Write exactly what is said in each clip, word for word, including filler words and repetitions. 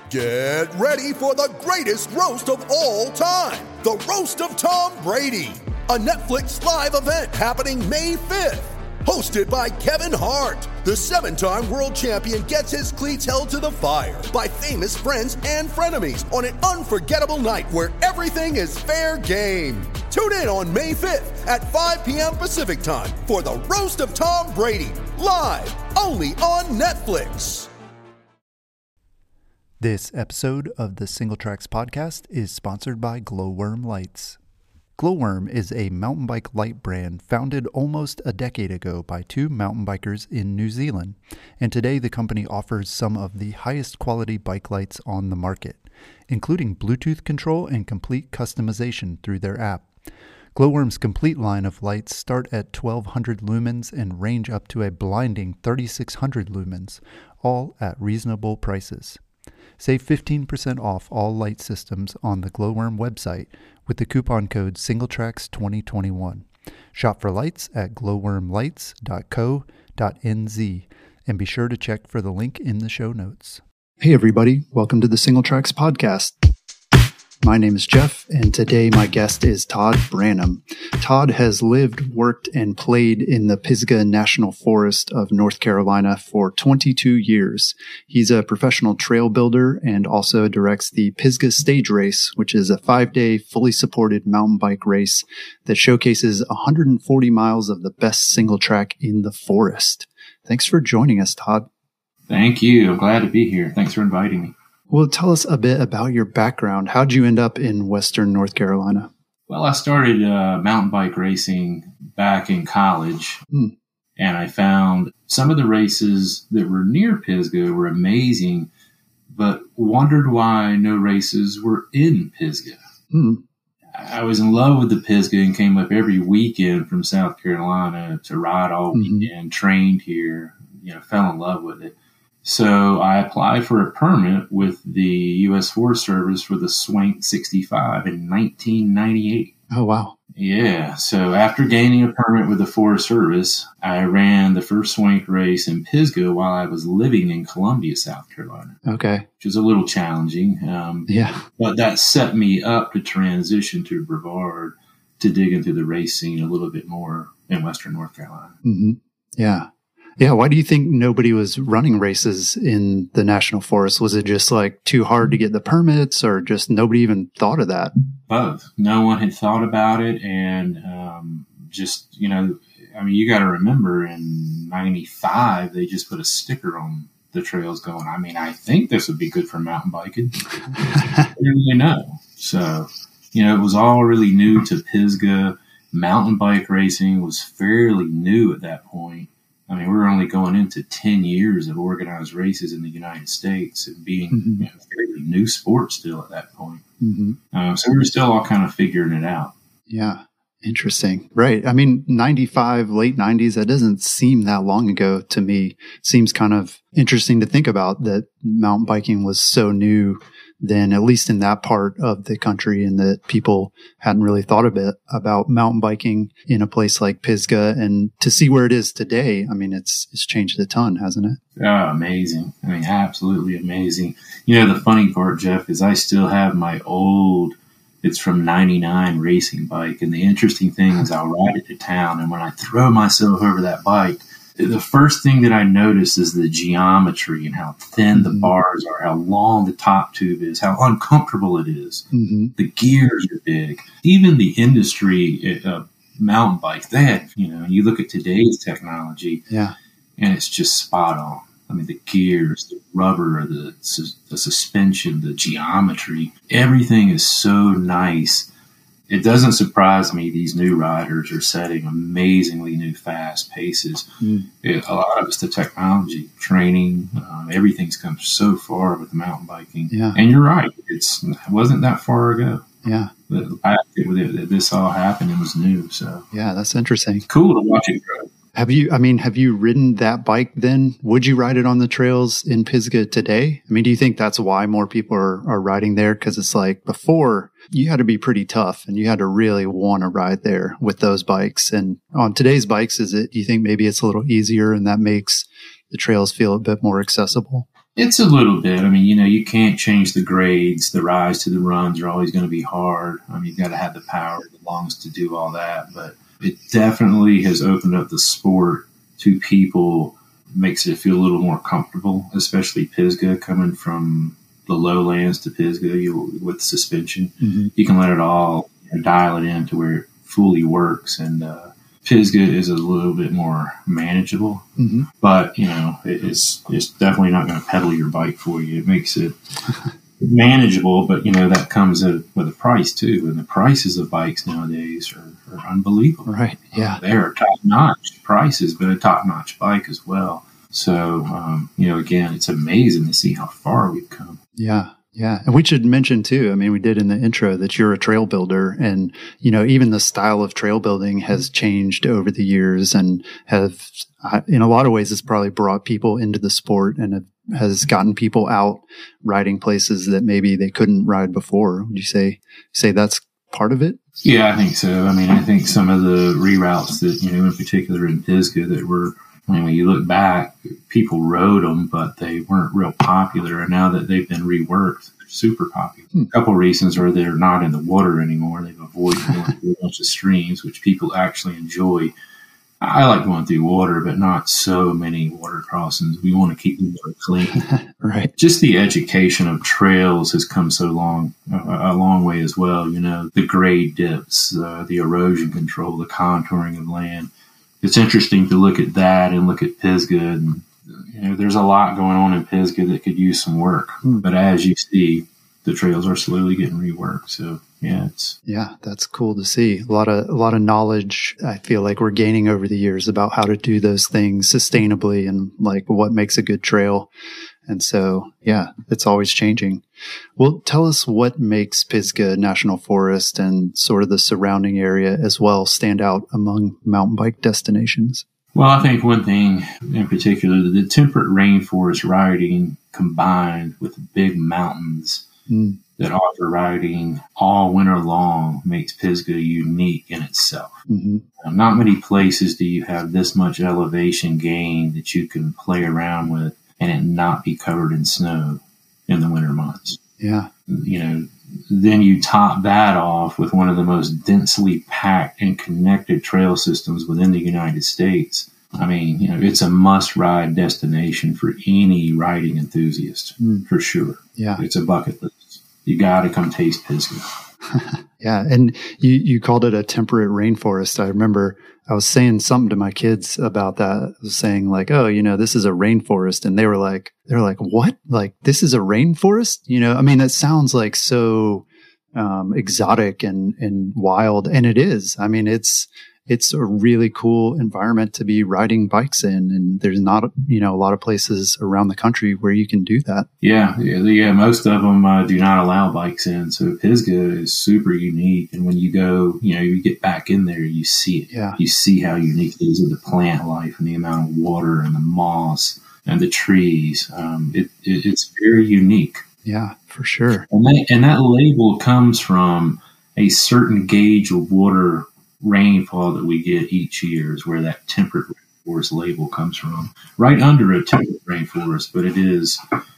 Get ready for the greatest roast of all time, the Roast of Tom Brady, a Netflix live event happening May fifth. Hosted by Kevin Hart, the seven-time world champion gets his cleats held to the fire by famous friends and frenemies on an unforgettable night where everything is fair game. Tune in on May fifth at five p.m. Pacific time for the Roast of Tom Brady, live only on Netflix. This episode of the Single Tracks podcast is sponsored by Glowworm Lights. Glowworm is a mountain bike light brand founded almost a decade ago by two mountain bikers in New Zealand, and today the company offers some of the highest quality bike lights on the market, including Bluetooth control and complete customization through their app. Glowworm's complete line of lights start at twelve hundred lumens and range up to a blinding thirty-six hundred lumens, all at reasonable prices. Save fifteen percent off all light systems on the Glowworm website with the coupon code SingleTracks twenty twenty-one. Shop for lights at glowworm lights dot co dot n z and be sure to check for the link in the show notes. Hey everybody, welcome to the Single Tracks podcast. My name is Jeff, and today my guest is Todd Branham. Todd has lived, worked, and played in the Pisgah National Forest of North Carolina for twenty-two years. He's a professional trail builder and also directs the Pisgah Stage Race, which is a five-day, fully supported mountain bike race that showcases one hundred forty miles of the best single track in the forest. Thanks for joining us, Todd. Thank you. I'm glad to be here. Thanks for inviting me. Well, tell us a bit about your background. How'd you end up in Western North Carolina? Well, I started uh, mountain bike racing back in college, hmm. and I found some of the races that were near Pisgah were amazing, but wondered why no races were in Pisgah. Hmm. I was in love with the Pisgah and came up every weekend from South Carolina to ride all mm-hmm. weekend, trained here, you know, fell in love with it. So I applied for a permit with the U S Forest Service for the Swank sixty-five in nineteen ninety-eight. Oh, wow. Yeah. So after gaining a permit with the Forest Service, I ran the first Swank race in Pisgah while I was living in Columbia, South Carolina. Okay. Which was a little challenging. Um, yeah. But that set me up to transition to Brevard to dig into the race scene a little bit more in Western North Carolina. Mm-hmm. Yeah. Yeah, why do you think nobody was running races in the National Forest? Was it just like too hard to get the permits, or just nobody even thought of that? Both. No one had thought about it, and um, just, you know, I mean, you got to remember in ninety-five, they just put a sticker on the trails going, I mean, I think this would be good for mountain biking. I didn't really know. So, you know, it was all really new to Pisgah. Mountain bike racing was fairly new at that point. I mean, we were only going into ten years of organized races in the United States and being mm-hmm. you know, a fairly new sport still at that point. Mm-hmm. Um, so we were still all kind of figuring it out. Yeah. Interesting. Right. I mean, ninety-five, late nineties, that doesn't seem that long ago to me. Seems kind of interesting to think about that mountain biking was so new then, at least in that part of the country, and that people hadn't really thought a bit about mountain biking in a place like Pisgah. And to see where it is today, I mean, it's it's changed a ton, hasn't it? Oh, amazing. I mean, absolutely amazing. You know, the funny part, Jeff, is I still have my old, it's from ninety-nine racing bike. And the interesting thing is I'll ride it to town, and when I throw myself over that bike, the first thing that I notice is the geometry and how thin the mm-hmm. bars are, how long the top tube is, how uncomfortable it is. Mm-hmm. The gears are big. Even the industry uh, mountain bikes, they had, you know, you look at today's technology, yeah, and it's just spot on. I mean, the gears, the rubber, the, the suspension, the geometry, everything is so nice. It doesn't surprise me these new riders are setting amazingly new fast paces. Mm. It, a lot of it's the technology, training, um, everything's come so far with mountain biking. Yeah. And you're right, it's, it wasn't that far ago. Yeah. The, the fact that this all happened, it was new. So yeah, that's interesting. It's cool to watch it grow. Have you, I mean, have you ridden that bike then? Would you ride it on the trails in Pisgah today? I mean, do you think that's why more people are, are riding there? Because it's like before, you had to be pretty tough and you had to really want to ride there with those bikes. And on today's bikes, is it, do you think maybe it's a little easier and that makes the trails feel a bit more accessible? It's a little bit. I mean, you know, you can't change the grades. The rise to the runs are always going to be hard. I mean, you've got to have the power, the lungs to do all that. But it definitely has opened up the sport to people, makes it feel a little more comfortable, especially Pisgah coming from the lowlands to Pisgah you, with suspension. Mm-hmm. You can let it all, you know, dial it in to where it fully works. And uh, Pisgah is a little bit more manageable. Mm-hmm. But, you know, it, it's, it's definitely not going to pedal your bike for you. It makes it manageable, but, you know, that comes at, with a price, too. And the prices of bikes nowadays are, are unbelievable. Right, yeah. Uh, they're top-notch prices, but a top-notch bike as well. So, um, you know, again, it's amazing to see how far we've come. Yeah. Yeah. And we should mention too, I mean, we did in the intro that you're a trail builder, and, you know, even the style of trail building has changed over the years and have, in a lot of ways, it's probably brought people into the sport and has gotten people out riding places that maybe they couldn't ride before. Would you say, say that's part of it? Yeah, I think so. I mean, I think some of the reroutes that, you know, in particular in Pisgah that were, I mean, when you look back, people rode them, but they weren't real popular. And now that they've been reworked, they're super popular. Hmm. A couple of reasons are they're not in the water anymore. They've avoided going through a bunch of streams, which people actually enjoy. I like going through water, but not so many water crossings. We want to keep the water clean. Right. Just the education of trails has come so long, a, a long way as well. You know, the grade dips, uh, the erosion control, the contouring of land. It's interesting to look at that and look at Pisgah. And, you know, there's a lot going on in Pisgah that could use some work. Hmm. But as you see, the trails are slowly getting reworked. So, yeah, it's yeah, that's cool to see. A lot of a lot of knowledge I feel like we're gaining over the years about how to do those things sustainably and like what makes a good trail. And so, yeah, it's always changing. Well, tell us what makes Pisgah National Forest and sort of the surrounding area as well stand out among mountain bike destinations. Well, I think one thing in particular, the temperate rainforest riding combined with big mountains mm. that offer riding all winter long makes Pisgah unique in itself. Mm-hmm. Now, not many places do you have this much elevation gain that you can play around with and it not be covered in snow in the winter months. Yeah. You know, then you top that off with one of the most densely packed and connected trail systems within the United States. I mean, you know, it's a must-ride destination for any riding enthusiast, mm. for sure. Yeah. It's a bucket list. You got to come taste Pisgah. Yeah. And you, you called it a temperate rainforest. I remember I was saying something to my kids about that. I was saying like, oh, you know, this is a rainforest. And they were like, they're like, what? Like, this is a rainforest? You know, I mean, that sounds like so um, exotic and, and wild. And it is. I mean, it's, it's a really cool environment to be riding bikes in. And there's not, you know, a lot of places around the country where you can do that. Yeah. Yeah. yeah most of them uh, do not allow bikes in. So Pisgah is super unique. And when you go, you know, you get back in there, you see it. Yeah. You see how unique it is with the plant life and the amount of water and the moss and the trees. Um, it, it, it's very unique. Yeah, for sure. And that, and that label comes from a certain gauge of water rainfall that we get each year is where that temperate rainforest label comes from. Right under a temperate rainforest, but it is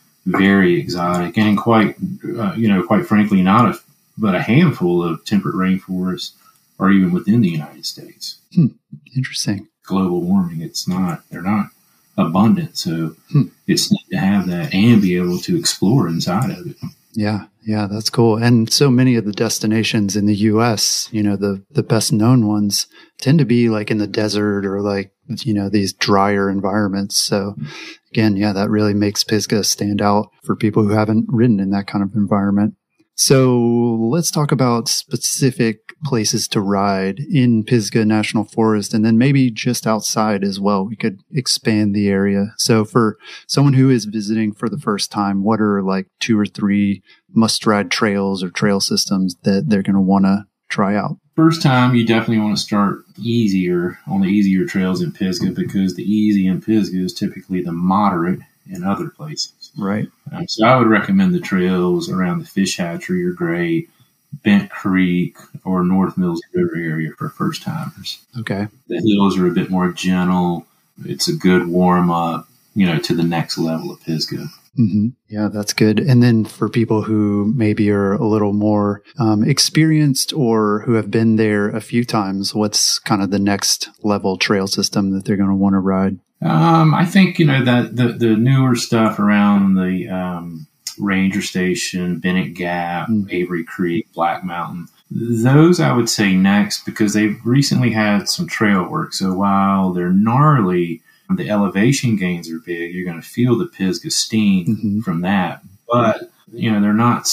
very exotic and quite, uh, you know, quite frankly, not a, but a handful of temperate rainforests are even within the United States. Hmm. Interesting. Global warming, it's not, they're not abundant. So hmm. it's neat to have that and be able to explore inside of it. Yeah. Yeah, that's cool. And so many of the destinations in the U S, you know, the, the best known ones tend to be like in the desert or like, you know, these drier environments. So again, yeah, that really makes Pisgah stand out for people who haven't ridden in that kind of environment. So let's talk about specific places to ride in Pisgah National Forest and then maybe just outside as well. We could expand the area. So for someone who is visiting for the first time, what are like two or three must-ride trails or trail systems that they're going to want to try out? First time, you definitely want to start easier on the easier trails in Pisgah because the easy in Pisgah is typically the moderate in other places. Right. Um, so I would recommend the trails around the Fish Hatchery or Great, Bent Creek, or North Mills River area for first timers. Okay. The hills are a bit more gentle. It's a good warm up, you know, to the next level of Pisgah. Mm-hmm. Yeah, that's good. And then for people who maybe are a little more um, experienced or who have been there a few times, what's kind of the next level trail system that they're going to want to ride? Um, I think, you know, that the, the newer stuff around the um, Ranger Station, Bennett Gap, mm. Avery Creek, Black Mountain, those I would say next, because they've recently had some trail work. So while they're gnarly, the elevation gains are big. You're going to feel the Pisgah sting mm-hmm. from that. But, you know, they're not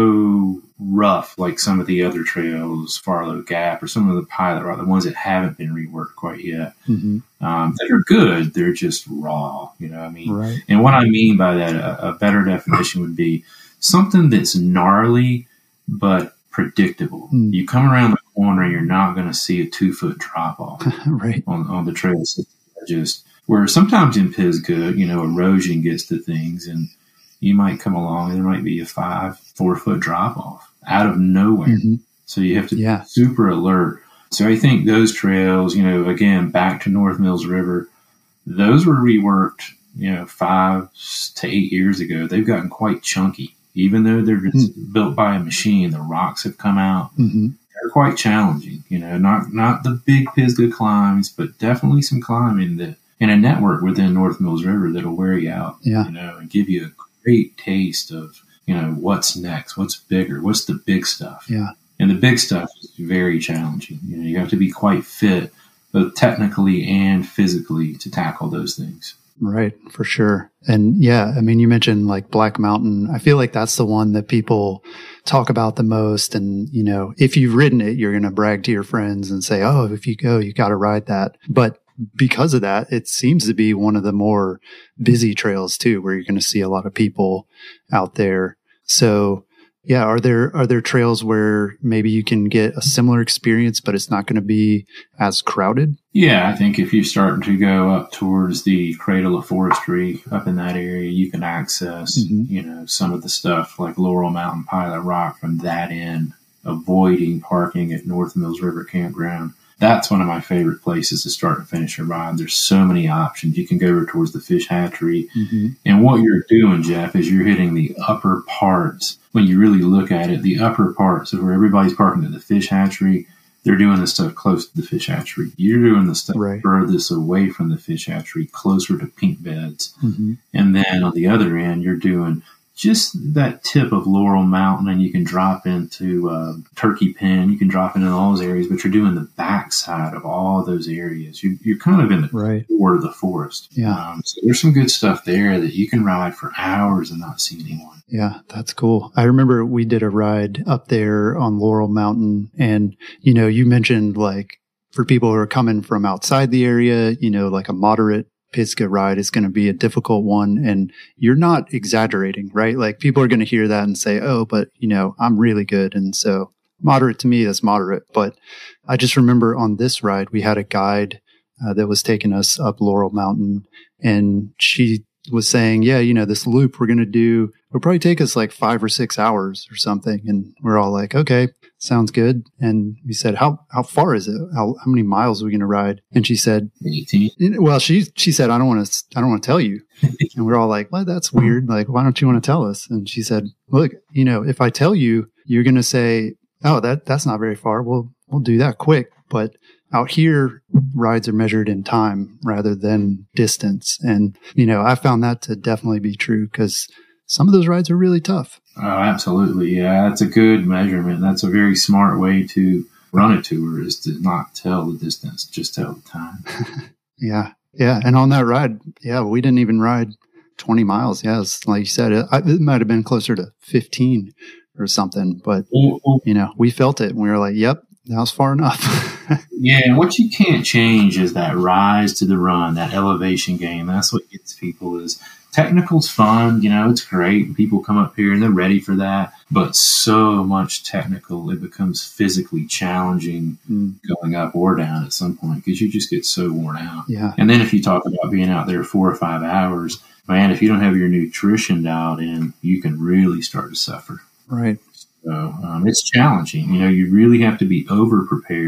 so rough like some of the other trails, Farlow Gap or some of the Pilot Rock, the ones that haven't been reworked quite yet. Mm-hmm. Um, that are good. They're just raw, you know what I mean? Right. And what I mean by that, a, a better definition would be something that's gnarly but predictable. Mm. You come around the corner, you're not going to see a two-foot drop-off right. on, on the trail system. Just where sometimes in Pisgah, you know, erosion gets to things, and you might come along and there might be a five, four foot drop off out of nowhere. Mm-hmm. So you have to yeah. be super alert. So I think those trails, you know, again, back to North Mills River, those were reworked, you know, five to eight years ago. They've gotten quite chunky, even though they're just mm-hmm. built by a machine. The rocks have come out. Mm-hmm. They're quite challenging, you know, not, not the big Pisgah climbs, but definitely some climbing that in a network within North Mills River that'll wear you out, yeah. you know, and give you a great taste of, you know, what's next, what's bigger, what's the big stuff. Yeah. And the big stuff is very challenging. You know, you have to be quite fit, both technically and physically, to tackle those things. Right, for sure. And yeah, I mean, you mentioned like Black Mountain. I feel like that's the one that people talk about the most. And, you know, if you've ridden it, you're going to brag to your friends and say, oh, if you go, you got to ride that. But because of that, it seems to be one of the more busy trails too, where you're going to see a lot of people out there. So yeah, are there, are there trails where maybe you can get a similar experience, but it's not going to be as crowded? Yeah, I think if you're starting to go up towards the Cradle of Forestry up in that area, you can access, mm-hmm. you know, some of the stuff like Laurel Mountain, Pilot Rock from that end, avoiding parking at North Mills River Campground. That's one of my favorite places to start and finish a ride. There's so many options. You can go over towards the Fish Hatchery. Mm-hmm. And what you're doing, Jeff, is you're hitting the upper parts. When you really look at it, the upper parts of where everybody's parking at the Fish Hatchery, they're doing the stuff close to the Fish Hatchery. You're doing the stuff right. furthest away from the Fish Hatchery, closer to pink beds. Mm-hmm. And then on the other end, you're doing just that tip of Laurel Mountain, and you can drop into uh, Turkey Pen. You can drop into all those areas, but you're doing the backside of all those areas. You, you're kind of in the right. core of the forest. Yeah. Um, so there's some good stuff there that you can ride for hours and not see anyone. Yeah, that's cool. I remember we did a ride up there on Laurel Mountain, and, you know, you mentioned like for people who are coming from outside the area, you know, like a moderate Pisgah ride is going to be a difficult one. And you're not exaggerating, right? Like people are going to hear that and say, oh, but you know, I'm really good. And so moderate to me, that's moderate. But I just remember on this ride, we had a guide uh, that was taking us up Laurel Mountain, and she was saying, yeah, you know, this loop we're going to do, it'll probably take us like five or six hours or something. And we're all like, okay, sounds good. And we said, how, how far is it? How, how many miles are we going to ride? And she said, eighteen. Well, she, she said, I don't want to, I don't want to tell you. And we're all like, well, that's weird. Like, why don't you want to tell us? And she said, look, you know, if I tell you, you're going to say, oh, that, that's not very far. We'll, we'll do that quick. But out here, rides are measured in time rather than distance. And, you know, I found that to definitely be true because some of those rides are really tough. Oh, absolutely. Yeah, that's a good measurement. That's a very smart way to run a tour, is to not tell the distance, just tell the time. yeah. Yeah. And on that ride, yeah, we didn't even ride twenty miles. Yeah. It's, like you said, it, it might have been closer to fifteen or something, but, you know, we felt it and we were like, yep, that was far enough. Yeah, and what you can't change is that rise to the run, that elevation gain. That's what gets people. Is technical's fun, you know, it's great. People come up here and they're ready for that. But so much technical, it becomes physically challenging mm. going up or down at some point because you just get so worn out. Yeah. And then if you talk about being out there four or five hours, man, if you don't have your nutrition dialed in, you can really start to suffer. Right. So um, it's challenging. You know, you really have to be over prepared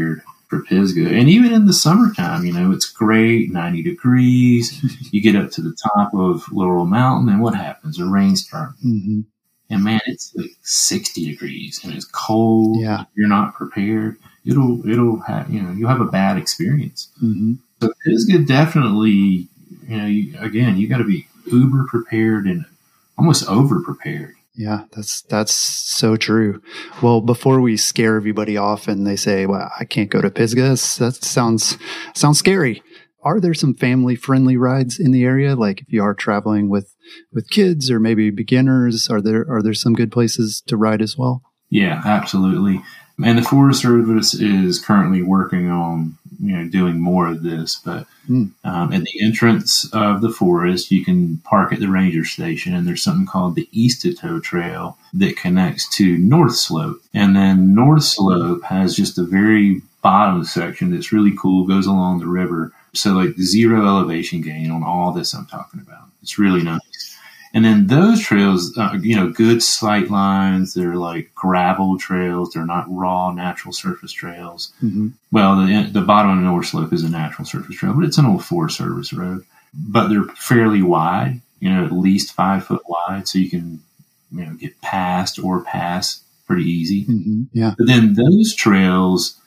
for Pisgah. And even in the summertime, you know, it's great, ninety degrees. You get up to the top of Laurel Mountain, and what happens? A rainstorm. Mm-hmm. And man, it's like sixty degrees, and it's cold. Yeah. You're not prepared. It'll, it'll have, you know, you'll have a bad experience. Mm-hmm. So Pisgah definitely, you know, you, again, you got to be uber prepared and almost over prepared. Yeah, that's that's so true. Well, before we scare everybody off and they say, "Well, I can't go to Pisgah," that sounds sounds scary. Are there some family friendly rides in the area? Like if you are traveling with, with kids or maybe beginners, are there are there some good places to ride as well? Yeah, absolutely. And the Forest Service is currently working on, you know, doing more of this. But mm. um, at the entrance of the forest, you can park at the ranger station, and there's something called the East-Etoe Trail that connects to North Slope. And then North Slope has just a very bottom section that's really cool, goes along the river. So like zero elevation gain on all this I'm talking about. It's really nice. And then those trails, uh, you know, good sight lines. They're like gravel trails. They're not raw natural surface trails. Mm-hmm. Well, the the bottom of the North Slope is a natural surface trail, but it's an old Forest Service road. But they're fairly wide, you know, at least five foot wide, so you can, you know, get past or pass pretty easy. Mm-hmm. Yeah. But then those trails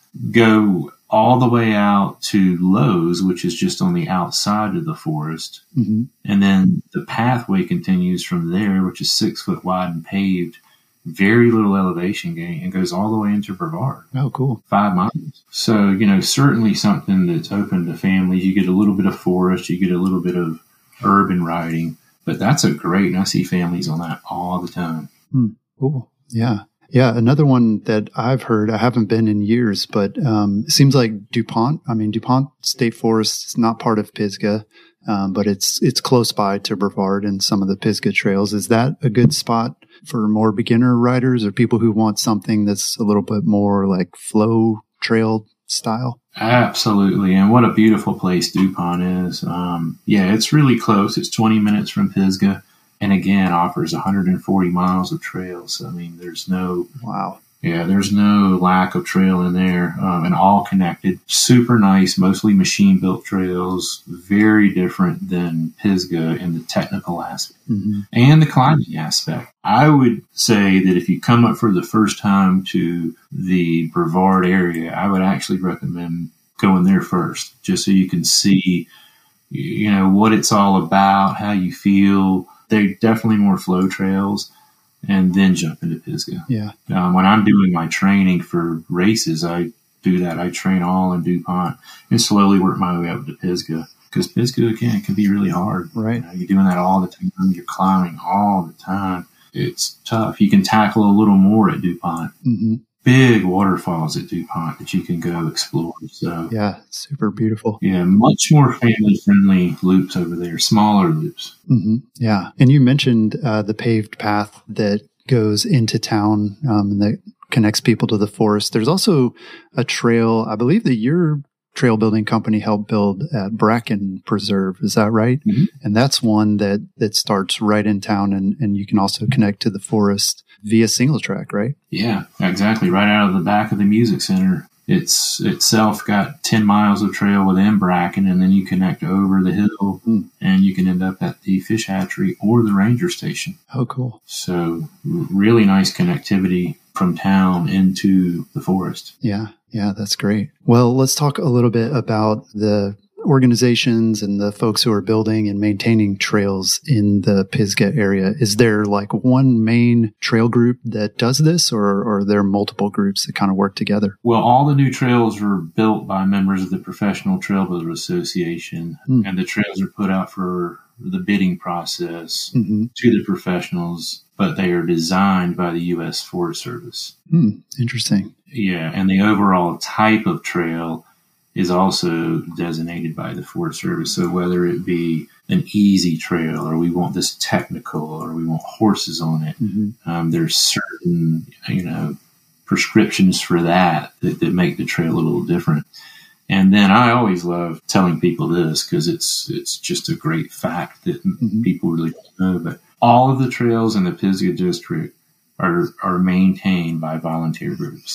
go all the way out to Lowe's, which is just on the outside of the forest. Mm-hmm. And then the pathway continues from there, which is six foot wide and paved, very little elevation gain, and goes all the way into Brevard. Oh, cool. Five miles. So, you know, certainly something that's open to families. You get a little bit of forest, you get a little bit of urban riding, but that's a great, and I see families on that all the time. Mm, cool. Yeah. Yeah, another one that I've heard, I haven't been in years, but um, it seems like DuPont. I mean, DuPont State Forest is not part of Pisgah, um, but it's it's close by to Brevard and some of the Pisgah trails. Is that a good spot for more beginner riders or people who want something that's a little bit more like flow trail style? Absolutely. And what a beautiful place DuPont is. Um, yeah, it's really close. It's twenty minutes from Pisgah. And again, offers one hundred forty miles of trails. I mean, there's no wow, yeah, there's no lack of trail in there, um, and all connected. Super nice, mostly machine built trails. Very different than Pisgah in the technical aspect mm-hmm. and the climbing aspect. I would say that if you come up for the first time to the Brevard area, I would actually recommend going there first, just so you can see, you know, what it's all about, how you feel. They're definitely more flow trails, and then jump into Pisgah. Yeah. Um, when I'm doing my training for races, I do that. I train all in DuPont and slowly work my way up to Pisgah, because Pisgah, again, can be really hard. Right. You know, you're doing that all the time. You're climbing all the time. It's tough. You can tackle a little more at DuPont. Mm-hmm. Big waterfalls at DuPont that you can go explore. So yeah, super beautiful. Yeah, much more family-friendly loops over there, smaller loops. Mm-hmm. Yeah, and you mentioned uh, the paved path that goes into town um, and that connects people to the forest. There's also a trail, I believe that your trail building company helped build at Bracken Preserve. Is that right? Mm-hmm. And that's one that, that starts right in town, and, and you can also connect to the forest via single track, right? Yeah, exactly. Right out of the back of the music center. It's itself got ten miles of trail within Bracken, and then you connect over the hill mm. and you can end up at the fish hatchery or the ranger station. Oh, cool. So really nice connectivity from town into the forest. Yeah. Yeah, that's great. Well, let's talk a little bit about the organizations and the folks who are building and maintaining trails in the Pisgah area. Is there like one main trail group that does this, or, or are there multiple groups that kind of work together? Well, all the new trails were built by members of the Professional Trail Builder Association, mm. and the trails are put out for the bidding process mm-hmm. to the professionals, but they are designed by the U S Forest Service. Mm, interesting. Yeah, and the overall type of trail is also designated by the Forest Service. So whether it be an easy trail, or we want this technical, or we want horses on it, mm-hmm. um, there's certain, you know, prescriptions for that, that that make the trail a little different. And then I always love telling people this, because it's it's just a great fact that mm-hmm. people really don't know. But all of the trails in the Pisgah district are are maintained by volunteer groups.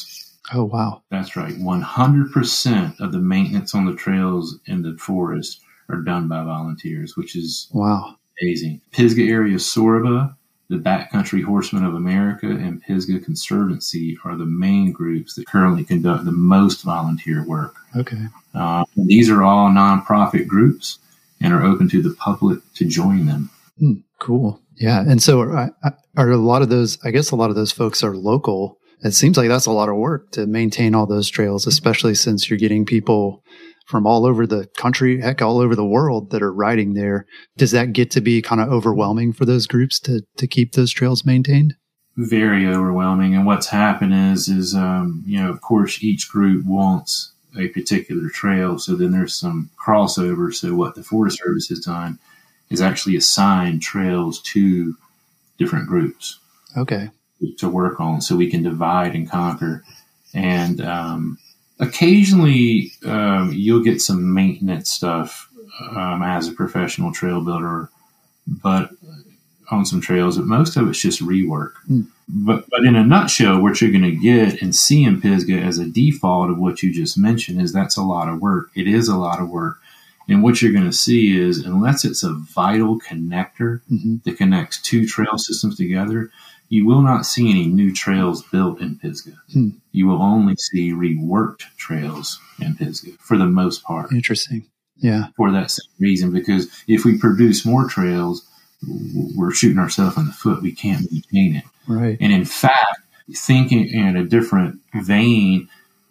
Oh, wow. That's right. one hundred percent of the maintenance on the trails in the forest are done by volunteers, which is wow, amazing. Pisgah Area Sorba, the Backcountry Horsemen of America, and Pisgah Conservancy are the main groups that currently conduct the most volunteer work. Okay. Uh, these are all nonprofit groups and are open to the public to join them. Hmm, cool. Yeah. And so are, are a lot of those, I guess a lot of those folks are local. It seems like that's a lot of work to maintain all those trails, especially since you're getting people from all over the country, heck, all over the world that are riding there. Does that get to be kind of overwhelming for those groups to, to keep those trails maintained? Very overwhelming. And what's happened is, is, um, you know, of course, each group wants a particular trail. So then there's some crossover. So what the Forest Service has done is actually assign trails to different groups. Okay. To work on, so we can divide and conquer. And um, occasionally um, you'll get some maintenance stuff um, as a professional trail builder, but on some trails, but most of it's just rework. Mm. But but in a nutshell, what you're going to get and see in Pisgah as a default of what you just mentioned is that's a lot of work. It is a lot of work. And what you're going to see is, unless it's a vital connector mm-hmm. that connects two trail systems together, you will not see any new trails built in Pisgah. Hmm. You will only see reworked trails in Pisgah for the most part. Interesting. Yeah. For that same reason, because if we produce more trails, we're shooting ourselves in the foot. We can't maintain it. Right. And in fact, thinking in a different vein,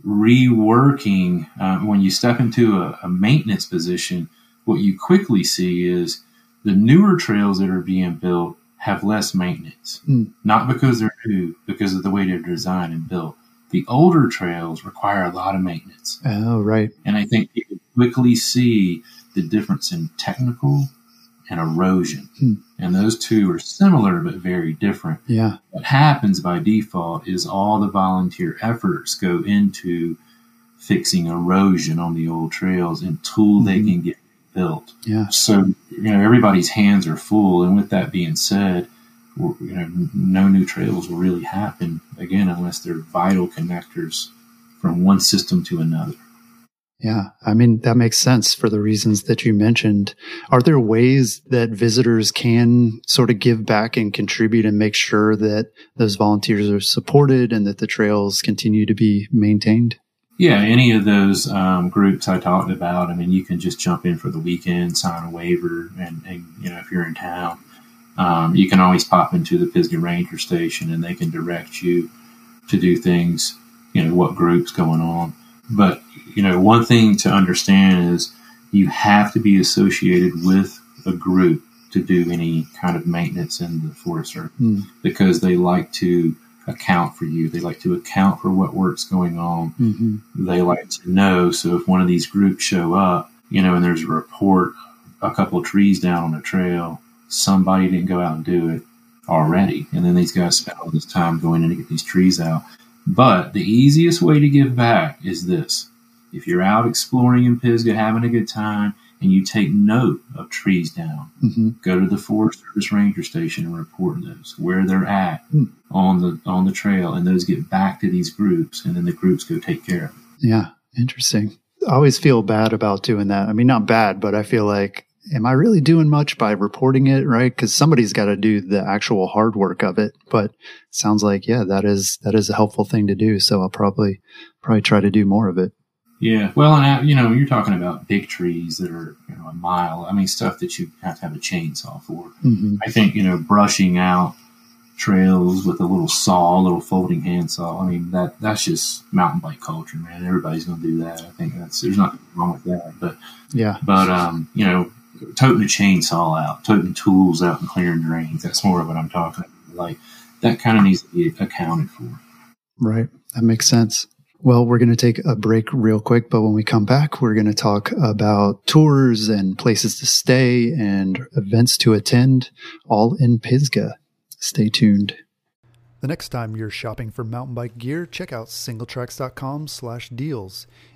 reworking, uh, when you step into a, a maintenance position, what you quickly see is the newer trails that are being built have less maintenance, mm. not because they're new, because of the way they're designed and built. The older trails require a lot of maintenance. Oh, right. And I think people quickly see the difference in technical and erosion. Mm. And those two are similar but very different. Yeah. What happens by default is all the volunteer efforts go into fixing erosion on the old trails until mm-hmm. they can get built. Yeah. So, you know, everybody's hands are full. And with that being said, you know, no new trails will really happen, again, unless they're vital connectors from one system to another. Yeah. I mean, that makes sense for the reasons that you mentioned. Are there ways that visitors can sort of give back and contribute and make sure that those volunteers are supported and that the trails continue to be maintained? Yeah, any of those um, groups I talked about, I mean, you can just jump in for the weekend, sign a waiver, and, and you know, if you're in town, um, you can always pop into the Pisgah Ranger Station and they can direct you to do things, you know, what group's going on. But, you know, one thing to understand is you have to be associated with a group to do any kind of maintenance in the Forest Service mm. because they like to account for you. They like to account for what work's going on. Mm-hmm. They like to know. So if one of these groups show up, you know, and there's a report, a couple of trees down on a trail, somebody didn't go out and do it already. And then these guys spend all this time going in to get these trees out. But the easiest way to give back is this. If you're out exploring in Pisgah, having a good time, and you take note of trees down, mm-hmm. go to the Forest Service Ranger Station and report those, where they're at mm. on the on the trail, and those get back to these groups, and then the groups go take care of it. Yeah, interesting. I always feel bad about doing that. I mean, not bad, but I feel like, am I really doing much by reporting it, right? Because somebody's got to do the actual hard work of it. But it sounds like, yeah, that is that is a helpful thing to do. So I'll probably probably try to do more of it. Yeah, well, and you know, you're talking about big trees that are, you know, a mile. I mean, stuff that you have to have a chainsaw for. Mm-hmm. I think, you know, brushing out trails with a little saw, a little folding hand saw. I mean, that that's just mountain bike culture, man. Everybody's going to do that. I think that's there's nothing wrong with that. But yeah, but um, you know, toting a chainsaw out, toting tools out, and clearing drains. That's more of what I'm talking about. Like that kind of needs to be accounted for. Right, that makes sense. Well, we're going to take a break real quick, but when we come back, we're going to talk about tours and places to stay and events to attend, all in Pisgah. Stay tuned. The next time you're shopping for mountain bike gear, check out singletracks dot com slash deals.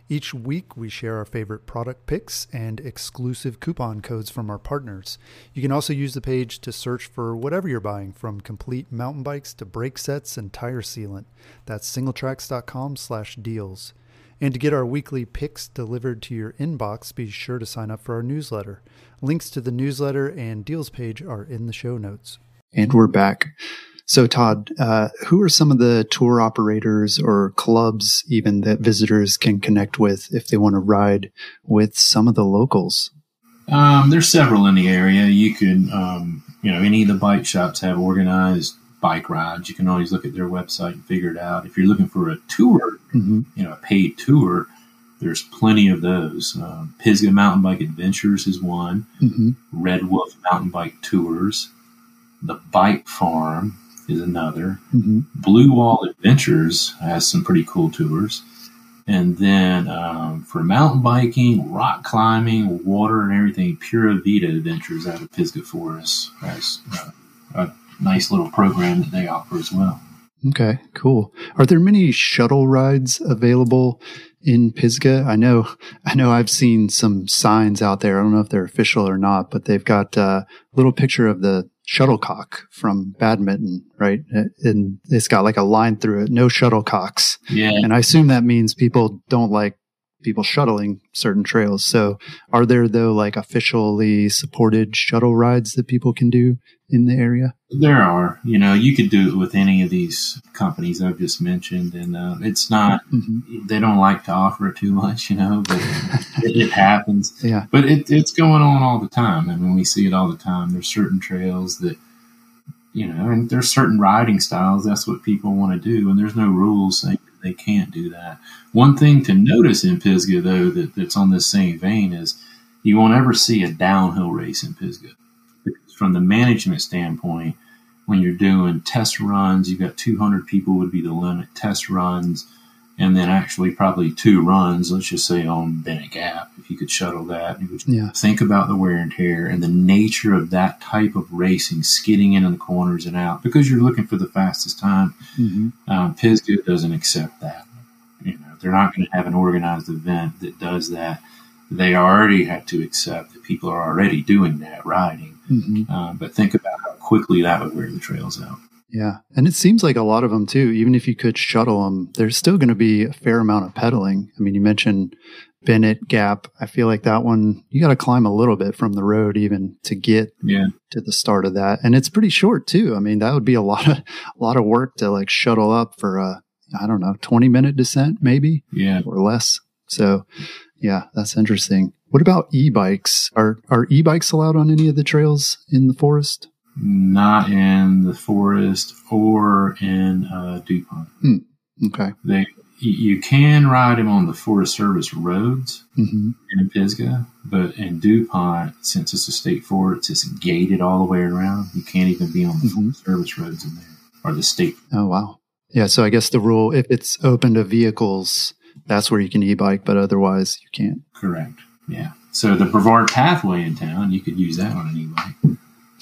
Each week, we share our favorite product picks and exclusive coupon codes from our partners. You can also use the page to search for whatever you're buying, from complete mountain bikes to brake sets and tire sealant. That's singletracks.com slash deals. And to get our weekly picks delivered to your inbox, be sure to sign up for our newsletter. Links to the newsletter and deals page are in the show notes. And we're back. So, Todd, uh, who are some of the tour operators or clubs even that visitors can connect with if they want to ride with some of the locals? Um, there's several in the area. You could, um, you know, any of the bike shops have organized bike rides. You can always look at their website and figure it out. If you're looking for a tour, mm-hmm. you know, a paid tour, there's plenty of those. Um, Pisgah Mountain Bike Adventures is one. Mm-hmm. Red Wolf Mountain Bike Tours. The Bike Farm is another. Mm-hmm. Blue Wall Adventures has some pretty cool tours. And then um, for mountain biking, rock climbing, water and everything, Pura Vida Adventures out of Pisgah Forest has uh, a nice little program that they offer as well. Okay, cool. Are there many shuttle rides available in Pisgah? I know, I know I've seen some signs out there. I don't know if they're official or not, but they've got a little picture of the shuttlecock from badminton, right? And it's got like a line through it, no shuttlecocks. Yeah. And I assume that means people don't like people shuttling certain trails. So are there, though, like officially supported shuttle rides that people can do in the area? There are. You know, you could do it with any of these companies I've just mentioned, and uh, it's not, mm-hmm. they don't like to offer it too much, you know, but it, it happens. Yeah. But it, it's going on all the time. I mean, we see it all the time. There's certain trails that, you know, and there's certain riding styles. That's what people want to do, and there's no rules saying they can't do that. One thing to notice in Pisgah, though, that, that's on this same vein is you won't ever see a downhill race in Pisgah. From the management standpoint, when you're doing test runs, you've got two hundred people would be the limit, test runs, and then actually probably two runs, let's just say on Bennett Gap, if you could shuttle that. You would yeah. think about the wear and tear and the nature of that type of racing, skidding in the corners and out, because you're looking for the fastest time. Mm-hmm. Um, Pisgah doesn't accept that. You know, they're not going to have an organized event that does that. They already have to accept that people are already doing that riding. Mm-hmm. Uh, but think about how quickly that would wear the trails out. Yeah. And it seems like a lot of them, too, even if you could shuttle them, there's still going to be a fair amount of pedaling. I mean, you mentioned Bennett Gap. I feel like that one, you got to climb a little bit from the road even to get yeah. to the start of that. And it's pretty short, too. I mean, that would be a lot of, a lot of work to like shuttle up for a, I don't know, twenty minute descent maybe yeah. or less. So yeah, that's interesting. What about e-bikes? Are are e-bikes allowed on any of the trails in the forest? Not in the forest or in uh, DuPont. Hmm. Okay. They you can ride them on the Forest Service roads mm-hmm. in Pisgah, but in DuPont, since it's a state forest, it's gated all the way around. You can't even be on the mm-hmm. Forest Service roads in there, or the state. Oh wow. Yeah. So I guess the rule, if it's open to vehicles, that's where you can e-bike, but otherwise you can't. Correct. Yeah. So the Brevard Pathway in town, you could use that on an e-bike.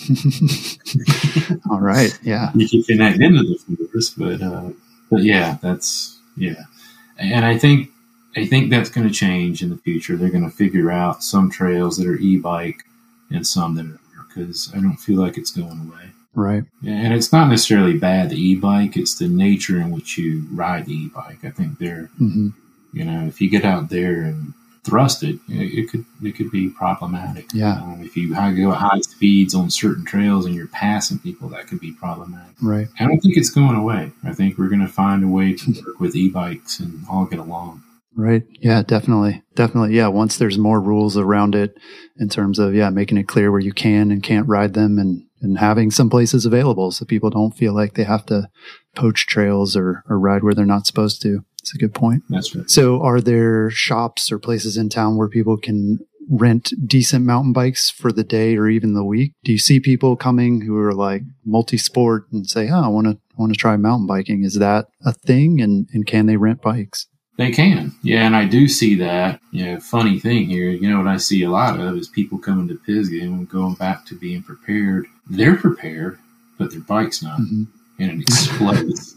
All right. Yeah. You can connect into the forest, but uh, but yeah, that's yeah. And I think I think that's going to change in the future. They're going to figure out some trails that are e-bike and some that are, because I don't feel like it's going away. Right. And it's not necessarily bad, the e-bike. It's the nature in which you ride the e-bike. I think they're, mm-hmm. you know, if you get out there and thrust it, it could it could be problematic. Yeah. Um, if you go at high speeds on certain trails and you're passing people, that could be problematic. Right. I don't think it's going away. I think we're going to find a way to work with e-bikes and all get along. Right. Yeah, definitely. Definitely. Yeah. Once there's more rules around it in terms of, yeah, making it clear where you can and can't ride them, and, and having some places available so people don't feel like they have to poach trails or, or ride where they're not supposed to. It's a good point. That's right. So are there shops or places in town where people can rent decent mountain bikes for the day or even the week? Do you see people coming who are like multi-sport and say, oh, I want to I want to try mountain biking? Is that a thing? And, and can they rent bikes? They can. Yeah, and I do see that. You know, funny thing here, you know what I see a lot of is people coming to Pisgah and going back to being prepared. They're prepared, but their bike's not. Mm-hmm. and it explodes.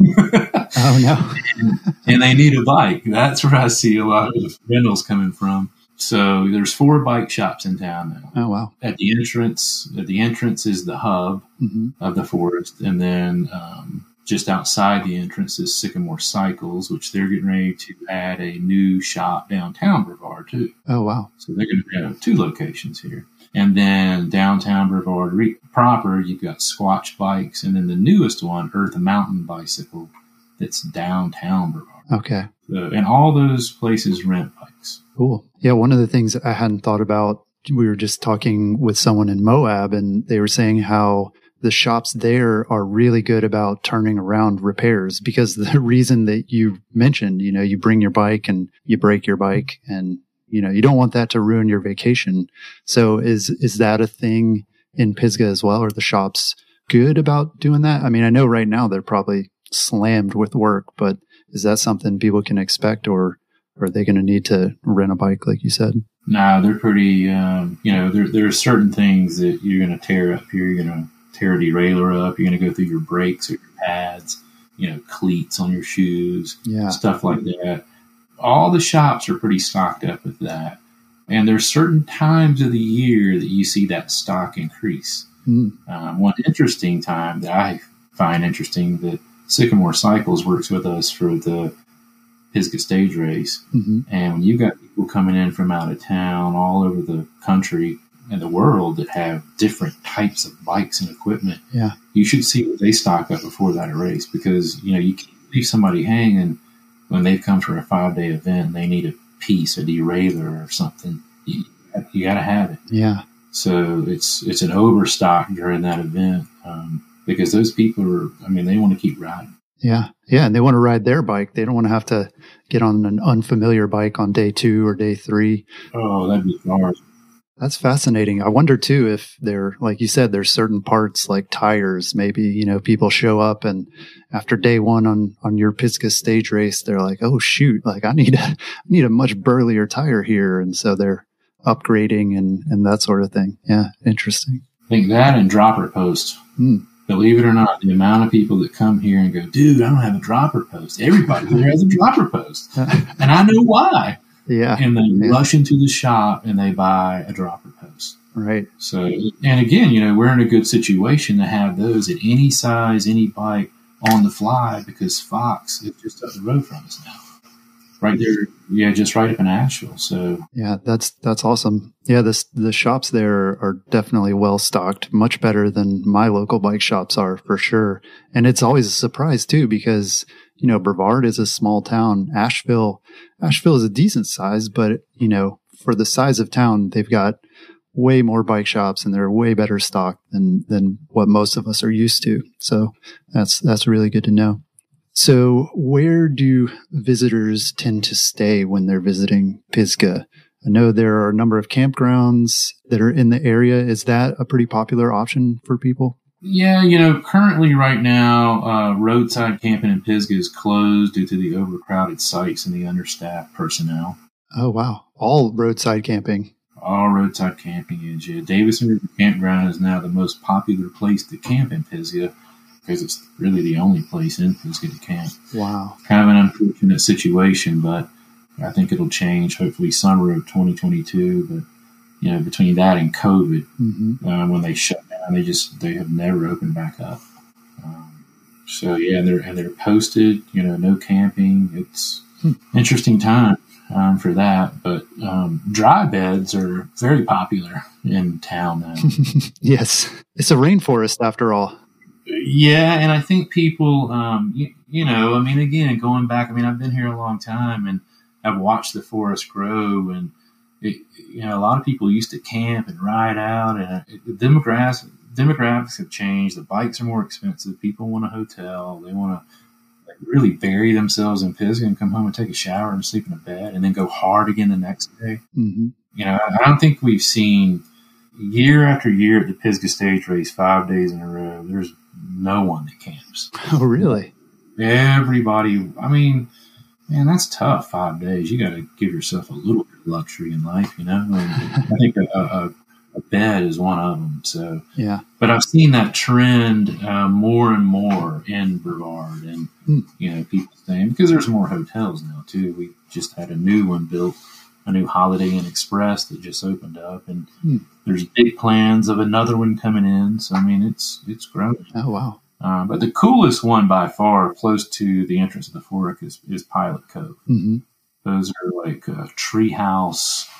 Oh, no. and, and they need a bike. That's where I see a lot of rentals coming from. So there's four bike shops in town now. Oh, wow. At the entrance, at the entrance is the hub Mm-hmm. of the forest. And then um, just outside the entrance is Sycamore Cycles, which they're getting ready to add a new shop downtown Brevard too. Oh, wow. So they're going to have two locations here. And then downtown Brevard re- proper, you've got Squatch Bikes. And then the newest one, Earth Mountain Bicycle, that's downtown Brevard. Okay. So, and all those places rent bikes. Cool. Yeah, one of the things I hadn't thought about, we were just talking with someone in Moab, and they were saying how the shops there are really good about turning around repairs, because the reason that you mentioned, you know, you bring your bike and you break your bike, and, you know, you don't want that to ruin your vacation. So is, is that a thing in Pisgah as well? Are the shops good about doing that? I mean, I know right now they're probably slammed with work, but is that something people can expect, or are they going to need to rent a bike, like you said? No, they're pretty, um, you know, there, there are certain things that you're going to tear up here. You're going to tear a derailleur up. You're going to go through your brakes or your pads, you know, cleats on your shoes, Yeah. stuff like that. All the shops are pretty stocked up with that. And there's certain times of the year that you see that stock increase. Mm. Um, one interesting time that I find interesting, that Sycamore Cycles works with us for the Pisgah Stage Race. Mm-hmm. And when you've got people coming in from out of town, all over the country and the world, that have different types of bikes and equipment, Yeah. you should see what they stock up before that race, because, you know, you can't leave somebody hanging when they've come for a five-day event and they need a piece, a derailleur or something. You, you got to have it. Yeah. So it's it's an overstock during that event, um, because those people are, I mean, they want to keep riding. Yeah. Yeah. And they want to ride their bike. They don't want to have to get on an unfamiliar bike on day two or day three. Oh, that'd be hard. That's fascinating. I wonder too if there, like you said, there's certain parts like tires. Maybe, you know, people show up and after day one on, on your Pisgah Stage Race, they're like, oh shoot, like I need a, I need a much burlier tire here. And so they're upgrading and, and that sort of thing. Yeah. Interesting. I think that and dropper post. Hmm. Believe it or not, the amount of people that come here and go, dude, I don't have a dropper post. Everybody here has a dropper post. And I know why. Yeah. And they yeah. rush into the shop and they buy a dropper post. Right. So, and again, you know, we're in a good situation to have those at any size, any bike on the fly, because Fox is just up the road from us now. Right there. Yeah, just right up in Asheville. So yeah, that's, that's awesome. Yeah. This, the shops there are definitely well stocked, much better than my local bike shops are for sure. And it's always a surprise too, because, you know, Brevard is a small town. Asheville, Asheville is a decent size, but, you know, for the size of town, they've got way more bike shops and they're way better stocked than, than what most of us are used to. So that's, that's really good to know. So where do visitors tend to stay when they're visiting Pisgah? I know there are a number of campgrounds that are in the area. Is that a pretty popular option for people? yeah, you know, currently right now, uh, roadside camping in Pisgah is closed due to the overcrowded sites and the understaffed personnel. Oh, wow. All roadside camping. All roadside camping is, yeah. Davison River Campground is now the most popular place to camp in Pisgah, because it's really the only place in Pisgah to camp. Wow. Kind of an unfortunate situation, but I think it'll change hopefully summer of twenty twenty-two. But, you know, between that and COVID, Mm-hmm. um, when they shut down, they just, they have never opened back up. Um, so, yeah, and they're, and they're posted, you know, no camping. It's Hmm. interesting time um, for that. But um, dry beds are very popular in town now. Yes. It's a rainforest after all. Yeah, and I think people, um, you, you know, I mean, again, going back, I mean, I've been here a long time, and I've watched the forest grow, and, it, you know, a lot of people used to camp and ride out, and it, the demographics, demographics have changed. The bikes are more expensive. People want a hotel. They want to like, really bury themselves in Pisgah and come home and take a shower and sleep in a bed and then go hard again the next day. Mm-hmm. You know, I don't think we've seen year after year at the Pisgah Stage Race, five days in a row, there's no one that camps. Oh, really? Everybody, I mean, man, that's tough, five days. You got to give yourself a little bit of luxury in life, you know? And I think a, a, a bed is one of them. So, yeah. But I've seen that trend uh, more and more in Brevard, and hmm. you know, people staying because there's more hotels now too. We just had a new one built, a new Holiday Inn Express that just opened up, and hmm. there's big plans of another one coming in. So I mean, it's it's growing. Oh wow! Uh, but the coolest one by far, close to the entrance of the Fork, is, is Pilot Cove. Mm-hmm. Those are like uh, treehouse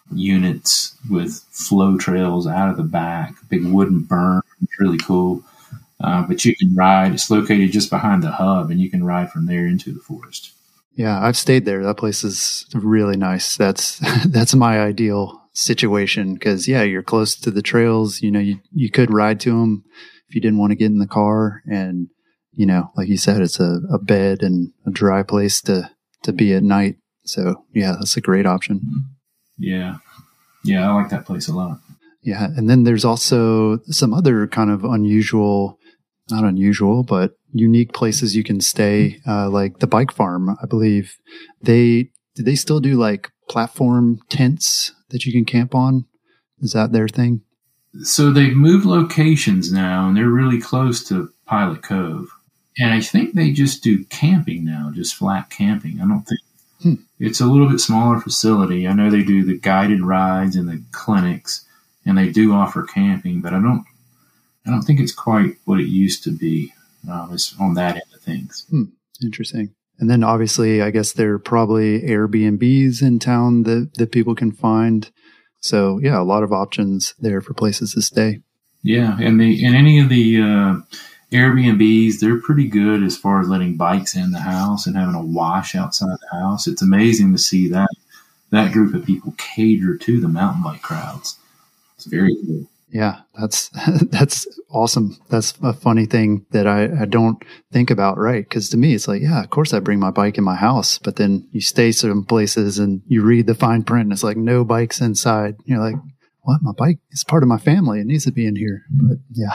units with flow trails out of the back, big wooden berm. It's really cool. Uh, but you can ride. It's located just behind the hub, and you can ride from there into the forest. Yeah, I've stayed there. That place is really nice. That's that's my ideal situation because, yeah, you're close to the trails. You know, you, you could ride to them if you didn't want to get in the car. And, you know, like you said, it's a, a bed and a dry place to, to be at night. So, yeah, that's a great option. Yeah. Yeah, I like that place a lot. Yeah. And then there's also some other kind of unusual, not unusual, but unique places you can stay, uh, like the Bike Farm, I believe. They, do they still do like platform tents that you can camp on? Is that their thing? So they've moved locations now, and they're really close to Pilot Cove. And I think they just do camping now, just flat camping. I don't think. Hmm. It's a little bit smaller facility. I know they do the guided rides and the clinics, and they do offer camping, but I don't I don't think it's quite what it used to be. Um, it's on that end of things. Hmm. Interesting. And then obviously, I guess there are probably Airbnbs in town that, that people can find. So yeah, a lot of options there for places to stay. Yeah, and the and any of the uh, Airbnbs, they're pretty good as far as letting bikes in the house and having a wash outside the house. It's amazing to see that that group of people cater to the mountain bike crowds. It's very cool. Yeah, that's that's awesome. That's a funny thing that I, I don't think about, right? Because to me, it's like, yeah, of course I bring my bike in my house, but then you stay some places and you read the fine print and it's like no bikes inside. You're like, what? My bike is part of my family. It needs to be in here. But yeah.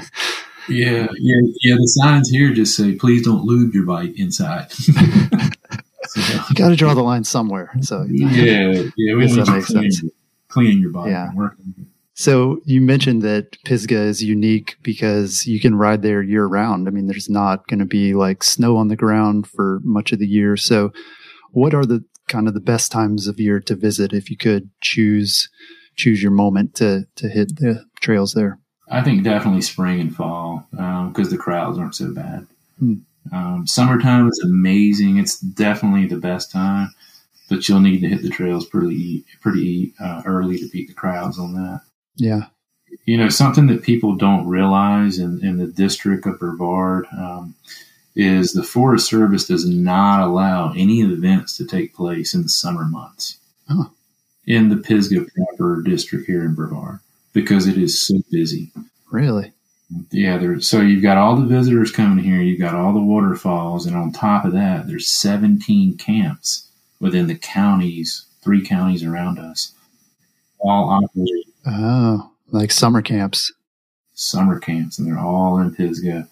yeah, yeah, yeah. The signs here just say, please don't lube your bike inside. So, you got to draw the line somewhere. So yeah, yeah, we that makes cleaning, sense. Cleaning your bike yeah. and working. So you mentioned that Pisgah is unique because you can ride there year round. I mean, there's not going to be like snow on the ground for much of the year. So what are the kind of the best times of year to visit if you could choose choose your moment to, to hit the trails there? I think definitely spring and fall because um, the crowds aren't so bad. Hmm. Um, summertime is amazing. It's definitely the best time, but you'll need to hit the trails pretty pretty uh, early to beat the crowds on that. Yeah. You know, something that people don't realize in, in the district of Brevard um, is the Forest Service does not allow any events to take place in the summer months oh. in the Pisgah proper district here in Brevard because it is so busy. Really? Yeah. There, so you've got all the visitors coming here. You've got all the waterfalls. And on top of that, there's seventeen camps within the counties, three counties around us, all operating. Oh, like summer camps. Summer camps, and they're all in Pisgah.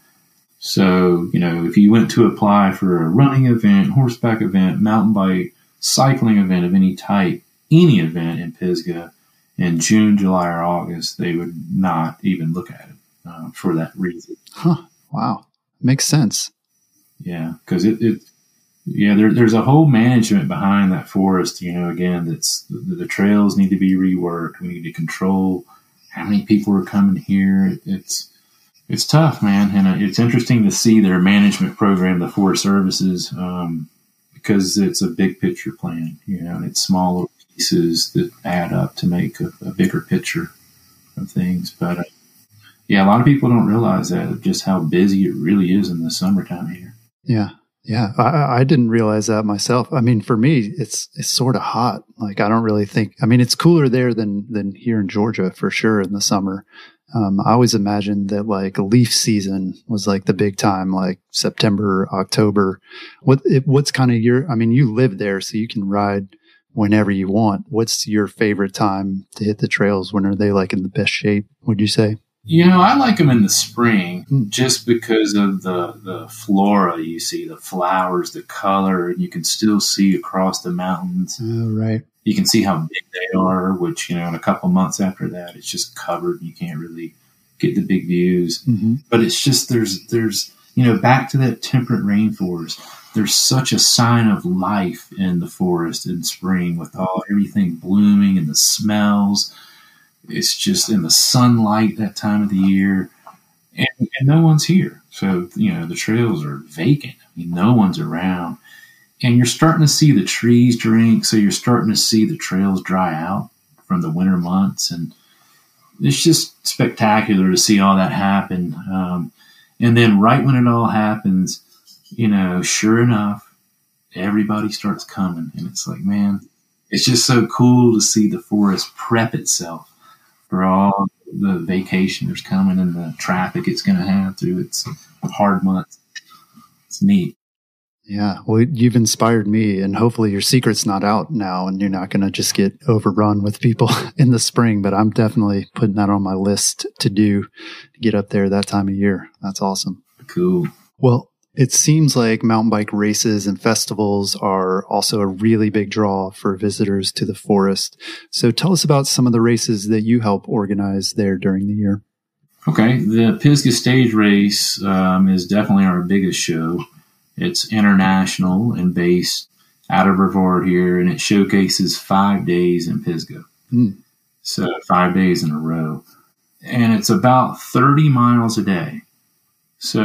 So, you know, if you went to apply for a running event, horseback event, mountain bike, cycling event of any type, any event in Pisgah in June, July, or August, they would not even look at it uh, for that reason. Huh. Wow. Makes sense. Yeah, because it, it Yeah, there, there's a whole management behind that forest. You know, again, that's the, the trails need to be reworked. We need to control how many people are coming here. It, it's it's tough, man, and it's interesting to see their management program, the Forest Services, um, because it's a big picture plan. You know, and it's small little pieces that add up to make a, a bigger picture of things. But uh, yeah, a lot of people don't realize that just how busy it really is in the summertime here. Yeah. Yeah, I, I didn't realize that myself. I mean, for me, it's it's sort of hot. Like, I don't really think. I mean, it's cooler there than than here in Georgia for sure in the summer. Um, I always imagined that like leaf season was like the big time, like September, October. What it, what's kind of your? I mean, you live there, so you can ride whenever you want. What's your favorite time to hit the trails? When are they like in the best shape? Would you say? You know, I like them in the spring just because of the, the flora you see, the flowers, the color, and you can still see across the mountains. Oh, right. You can see how big they are, which, you know, in a couple months after that, it's just covered. You can't really get the big views. Mm-hmm. But it's just, there's, there's, you know, back to that temperate rainforest, there's such a sign of life in the forest in spring with all everything blooming and the smells. It's just in the sunlight that time of the year, and, and no one's here. So, you know, the trails are vacant. I mean, no one's around, and you're starting to see the trees drink. So you're starting to see the trails dry out from the winter months, and it's just spectacular to see all that happen. Um, and then right when it all happens, you know, sure enough, everybody starts coming. And it's like, man, it's just so cool to see the forest prep itself for all the vacationers coming and the traffic it's going to have through its hard months. It's neat. Yeah. Well, you've inspired me, and hopefully your secret's not out now and you're not going to just get overrun with people in the spring, but I'm definitely putting that on my list to do, to get up there that time of year. That's awesome. Cool. Well, it seems like mountain bike races and festivals are also a really big draw for visitors to the forest. So tell us about some of the races that you help organize there during the year. Okay. The Pisgah Stage Race um, is definitely our biggest show. It's international and based out of Brevard here, and it showcases five days in Pisgah. Mm. So five days in a row. And it's about thirty miles a day. So,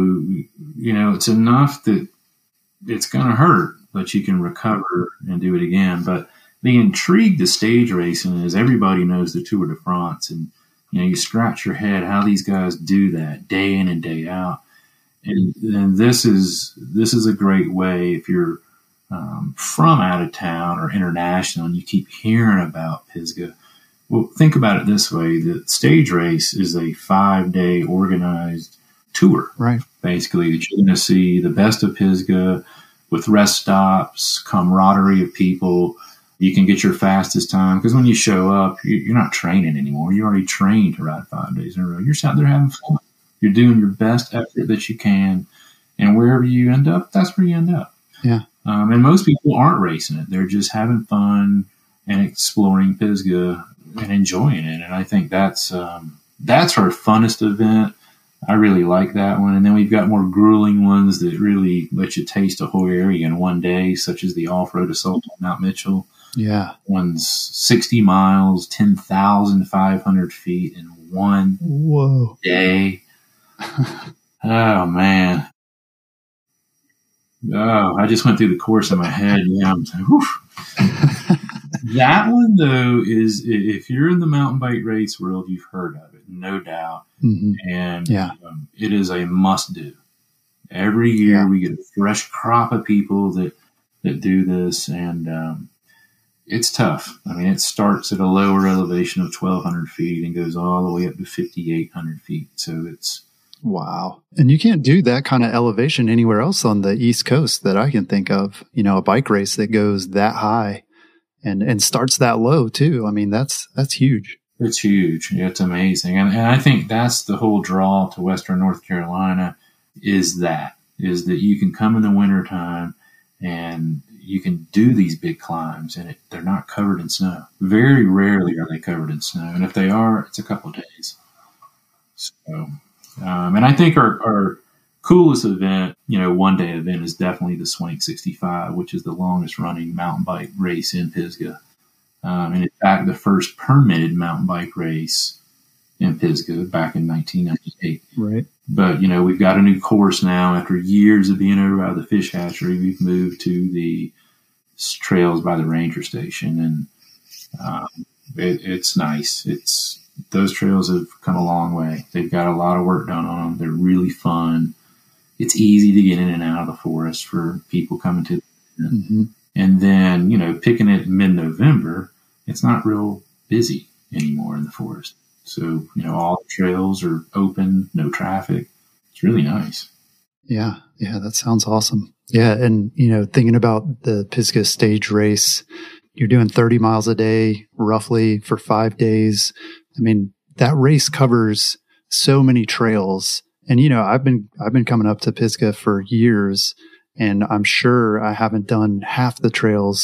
you know, it's enough that it's going to hurt, but you can recover and do it again. But the intrigue to stage racing is everybody knows the Tour de France. And, you know, you scratch your head how these guys do that day in and day out. And, and this is this is a great way if you're um, from out of town or international and you keep hearing about Pisgah. Well, think about it this way. The stage race is a five-day organized tour, right? Basically, that you're going to see the best of Pisgah with rest stops, camaraderie of people. You can get your fastest time because when you show up, you're not training anymore. You're already trained to ride five days in a row. You're just out there having fun. You're doing your best effort that you can, and wherever you end up, that's where you end up. Yeah. Um, and most people aren't racing it; they're just having fun and exploring Pisgah and enjoying it. And I think that's um, that's our funnest event. I really like that one. And then we've got more grueling ones that really let you taste a whole area in one day, such as the off-road assault on Mount Mitchell. Yeah. One's sixty miles, ten thousand five hundred feet in one Whoa. day. Oh, man. Oh, I just went through the course in my head. Yeah, I'm saying, whew. That one, though, is if you're in the mountain bike race world, you've heard of it, no doubt. Mm-hmm. And yeah. um, it is a must do. Every year yeah. we get a fresh crop of people that, that do this, and um, it's tough. I mean, it starts at a lower elevation of twelve hundred feet and goes all the way up to fifty-eight hundred feet. So it's wow. And you can't do that kind of elevation anywhere else on the East Coast that I can think of. You know, a bike race that goes that high and, and starts that low too. I mean, that's that's huge. It's huge. It's amazing. And, and I think that's the whole draw to Western North Carolina is that, is that you can come in the wintertime and you can do these big climbs and it, they're not covered in snow. Very rarely are they covered in snow. And if they are, it's a couple of days. So, um, and I think our, our coolest event, you know, one day event is definitely the Swank sixty-five, which is the longest running mountain bike race in Pisgah. Um, and in fact, the first permitted mountain bike race in Pisgah back in nineteen ninety-eight. Right. But, you know, we've got a new course now. After years of being over by the fish hatchery, we've moved to the trails by the ranger station. And um, it, it's nice. It's those trails have come a long way. They've got a lot of work done on them. They're really fun. It's easy to get in and out of the forest for people coming to them. Mm-hmm. And then, you know, picking it mid-November, it's not real busy anymore in the forest. So, you know, all the trails are open, no traffic. It's really nice. Yeah. Yeah. That sounds awesome. Yeah. And, you know, thinking about the Pisgah stage race, you're doing thirty miles a day, roughly for five days. I mean, that race covers so many trails. And, you know, I've been, I've been coming up to Pisgah for years, and I'm sure I haven't done half the trails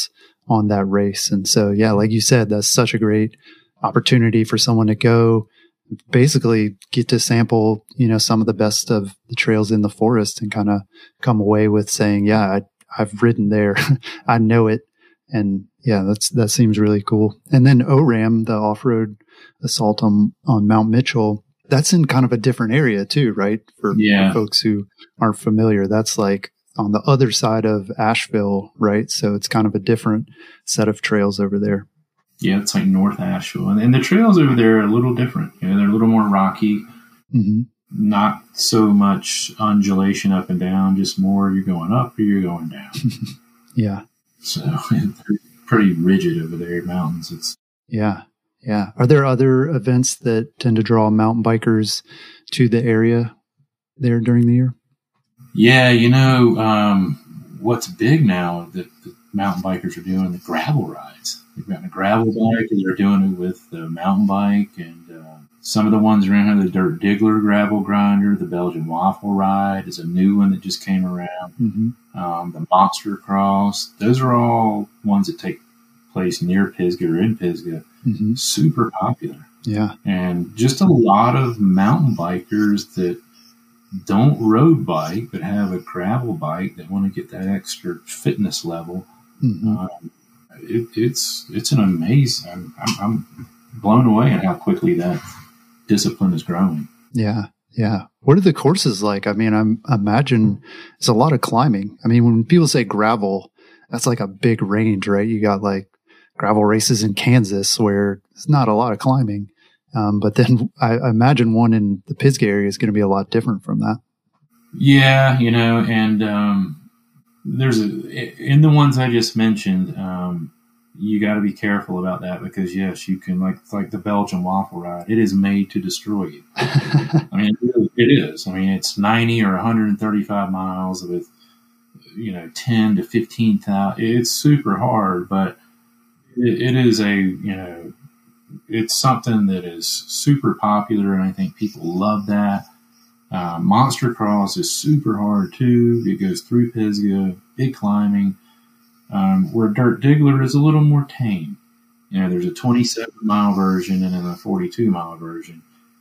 on that race. And so, yeah, like you said, that's such a great opportunity for someone to go basically get to sample, you know, some of the best of the trails in the forest and kind of come away with saying, yeah, I, I've ridden there. I know it. And yeah, that's, that seems really cool. And then O RAM, the off-road assault on, on Mount Mitchell, that's in kind of a different area too, right? For, yeah. for folks who aren't familiar, that's like on the other side of Asheville, right? So it's kind of a different set of trails over there. Yeah, it's like North Asheville. And, and the trails over there are a little different. You know, they're a little more rocky, mm-hmm. not so much undulation up and down, just more you're going up or you're going down. Yeah. So they're pretty rigid over there, mountains. It's Yeah. Yeah. Are there other events that tend to draw mountain bikers to the area there during the year? Yeah, you know, um, what's big now that the mountain bikers are doing the gravel rides. They've got a gravel bike, and they're doing it with the mountain bike, and uh, some of the ones around here, the Dirt Diggler gravel grinder, the Belgian Waffle ride is a new one that just came around. Mm-hmm. Um, the Monster Cross, those are all ones that take place near Pisgah or in Pisgah. Mm-hmm. Super popular. Yeah. And just a lot of mountain bikers that don't road bike but have a gravel bike that want to get that extra fitness level. Mm-hmm. Um, it, it's it's an amazing. I'm, I'm, I'm blown away at how quickly that discipline is growing. Yeah, yeah. What are the courses like? I mean, I'm, I imagine it's a lot of climbing. I mean, when people say gravel, that's like a big range, right? You got like gravel races in Kansas where it's not a lot of climbing. Um, but then I, I imagine one in the Pisgah area is going to be a lot different from that. Yeah, you know, and um, there's a, in the ones I just mentioned, um, you got to be careful about that because yes, you can like like the Belgian Waffle ride. It is made to destroy you. I mean, it, it is. I mean, it's ninety or one hundred thirty-five miles with you know ten to fifteen thousand. It's super hard, but it, it is a you know. It's something that is super popular, and I think people love that. Uh, Monster Cross is super hard, too. It goes through Pisgah, big climbing, um, where Dirt Diggler is a little more tame. You know, there's a twenty-seven mile version and then a forty-two mile version,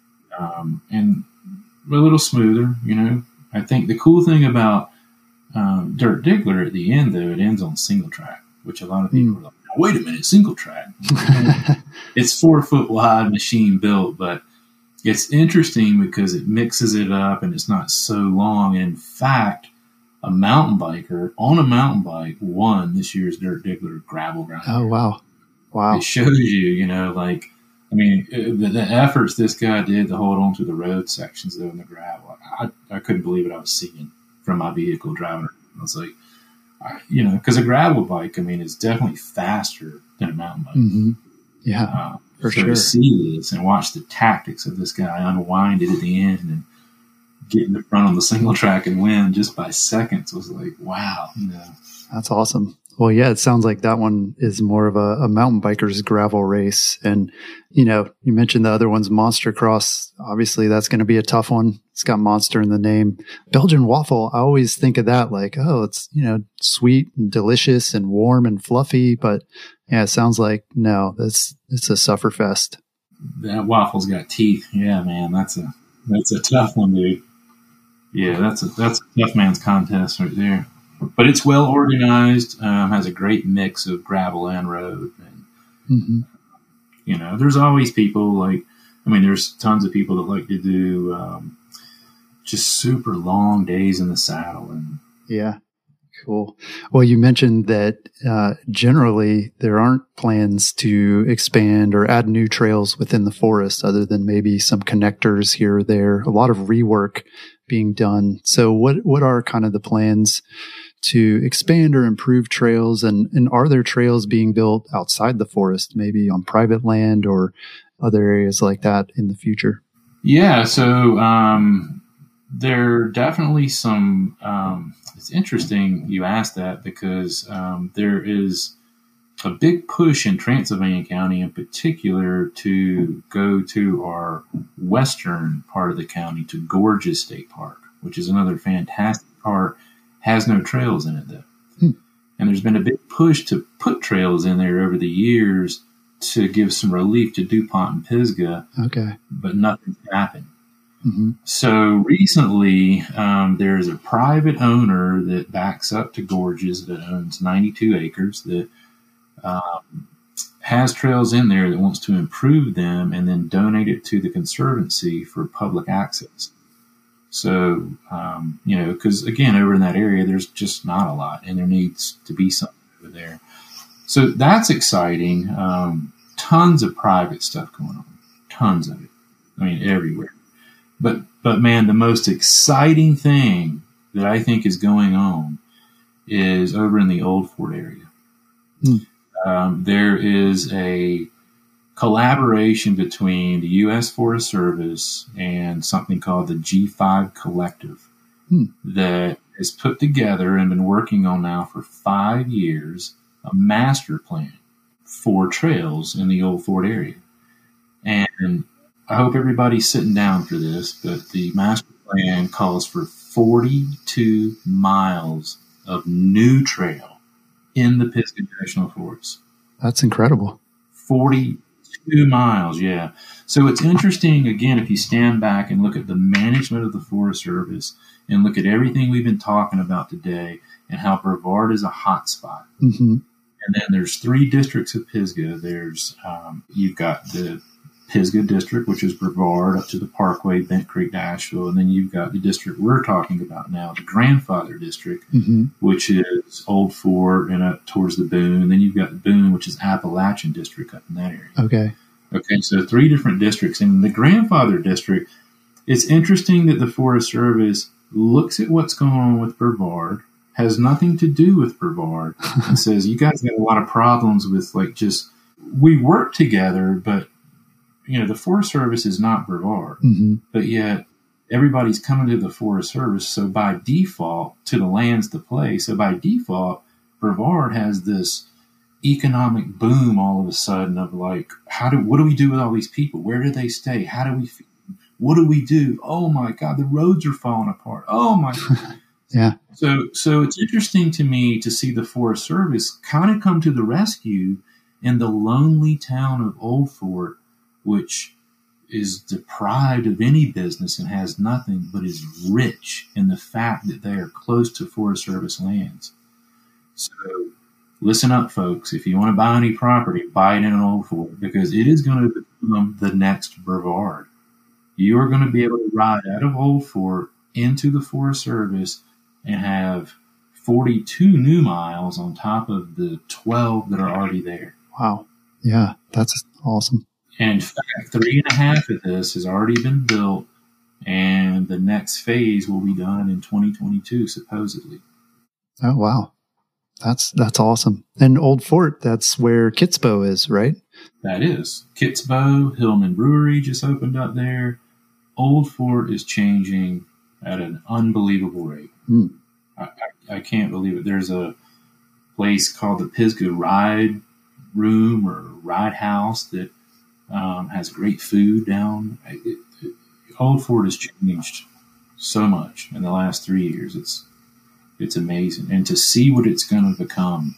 um, and a little smoother, you know. I think the cool thing about um, Dirt Diggler at the end, though, it ends on single track, which a lot of people mm. are like, wait a minute, single track. It's four foot wide, machine built, but it's interesting because it mixes it up and it's not so long. In fact, a mountain biker on a mountain bike won this year's Dirt Diggler gravel grind. Oh, wow. Wow. It shows you, you know, like, I mean, the, the efforts this guy did to hold on to the road sections though in the gravel, I, I couldn't believe what I was seeing from my vehicle driving. I was like, I, you know, because a gravel bike, I mean, is definitely faster than a mountain bike. Mm-hmm. Yeah, uh, for so sure. To see this and watch the tactics of this guy unwind it at the end and get in the front on the single track and win just by seconds was like, wow, you know. That's awesome. Well, yeah, it sounds like that one is more of a, a mountain biker's gravel race. And, you know, you mentioned the other one's Monster Cross. Obviously, that's going to be a tough one. It's got monster in the name. Belgian Waffle, I always think of that like, oh, it's, you know, sweet and delicious and warm and fluffy. But yeah, it sounds like, no, that's, it's a sufferfest. That waffle's got teeth. Yeah, man, that's a, that's a tough one, dude. Yeah, that's a, that's a tough man's contest right there. But it's well organized, um, has a great mix of gravel and road. And, mm-hmm. you know, there's always people like, I mean, there's tons of people that like to do um, just super long days in the saddle. And yeah, cool. Well, you mentioned that uh, generally there aren't plans to expand or add new trails within the forest other than maybe some connectors here or there, a lot of rework being done. So what, what are kind of the plans to expand or improve trails? And, and are there trails being built outside the forest, maybe on private land or other areas like that in the future? Yeah, so um, there are definitely some, um, it's interesting you asked that because um, there is a big push in Transylvania County in particular to go to our western part of the county to Gorges State Park, which is another fantastic park. Has no trails in it though. Hmm. And there's been a big push to put trails in there over the years to give some relief to DuPont and Pisgah. Okay. But nothing's happened. Mm-hmm. So recently, um, there's a private owner that backs up to Gorges that owns ninety-two acres that um, has trails in there that wants to improve them and then donate it to the Conservancy for public access. So, um, you know, because again, over in that area, there's just not a lot, and there needs to be something over there. So that's exciting. Um, tons of private stuff going on, tons of it. I mean, everywhere. But, but man, the most exciting thing that I think is going on is over in the Old Fort area. Hmm. Um, there is a collaboration between the U S Forest Service and something called the G five Collective hmm. that has put together and been working on now for five years a master plan for trails in the Old Fort area. And I hope everybody's sitting down for this, but the master plan calls for forty-two miles of new trail in the Pisgah National Forest. That's incredible. forty-two miles, yeah. So it's interesting, again, if you stand back and look at the management of the Forest Service and look at everything we've been talking about today and how Brevard is a hot spot. Mm-hmm. And then there's three districts of Pisgah. There's, um, you've got the Pisgah district, which is Brevard up to the Parkway, Bent Creek to Asheville. And then you've got the district we're talking about now, the Grandfather district, mm-hmm. which is Old Fort and up towards the Boone. Then you've got the Boone, which is Appalachian district up in that area. Okay. Okay, so three different districts. In the Grandfather district, it's interesting that the Forest Service looks at what's going on with Brevard, has nothing to do with Brevard, and says, you guys got a lot of problems with, like, just, we work together, but, you know, the Forest Service is not Brevard. Mm-hmm. But yet, everybody's coming to the Forest Service, so by default, to the lands to play, so by default, Brevard has this economic boom all of a sudden of like, how do, what do we do with all these people? Where do they stay? How do we feed them? What do we do? Oh my God, the roads are falling apart. Oh my God. Yeah. So, so it's interesting to me to see the Forest Service kind of come to the rescue in the lonely town of Old Fort, which is deprived of any business and has nothing, but is rich in the fact that they are close to Forest Service lands. So listen up, folks. If you want to buy any property, buy it in an Old Fort, because it is going to become the next Brevard. You are going to be able to ride out of Old Fort into the Forest Service and have forty-two new miles on top of the twelve that are already there. Wow. Yeah, that's awesome. And in fact, three and a half of this has already been built, and the next phase will be done in twenty twenty-two, supposedly. Oh, wow. That's that's awesome. And Old Fort, that's where Kitsbow is, right? That is. Kitsbow, Hillman Brewery just opened up there. Old Fort is changing at an unbelievable rate. Mm. I, I, I can't believe it. There's a place called the Pisgah Ride Room or Ride House that um, has great food down. It, it, Old Fort has changed so much in the last three years. It's It's amazing. And to see what it's going to become,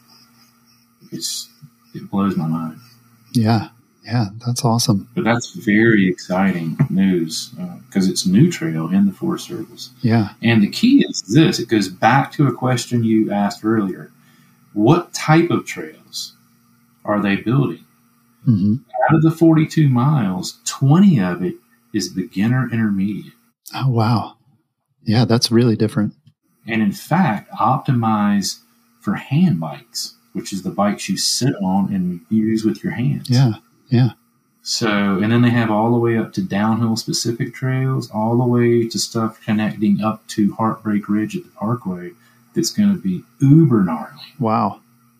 it's it blows my mind. Yeah. Yeah. That's awesome. But that's very exciting news because uh, it's new trail in the Forest Service. Yeah. And the key is this. It goes back to a question you asked earlier. What type of trails are they building? Mm-hmm. Out of the forty-two miles, twenty of it is beginner intermediate. Oh, wow. Yeah, that's really different. And in fact, optimize for hand bikes, which is the bikes you sit on and use with your hands. Yeah, yeah. So, and then they have all the way up to downhill specific trails, all the way to stuff connecting up to Heartbreak Ridge at the Parkway that's going to be uber gnarly. Wow.